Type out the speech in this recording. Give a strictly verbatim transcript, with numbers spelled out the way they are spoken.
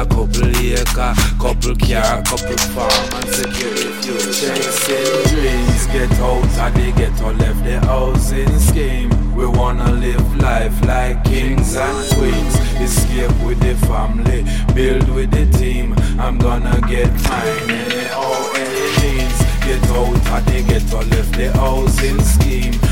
a couple acre, couple car, couple farm and secure the future. Chasing dreams, get out of the ghetto, left the housing scheme. We wanna live life like kings and queens. Escape with the family, build with the team. I'm gonna get mine any or any means. Get out of the ghetto, left the housing scheme.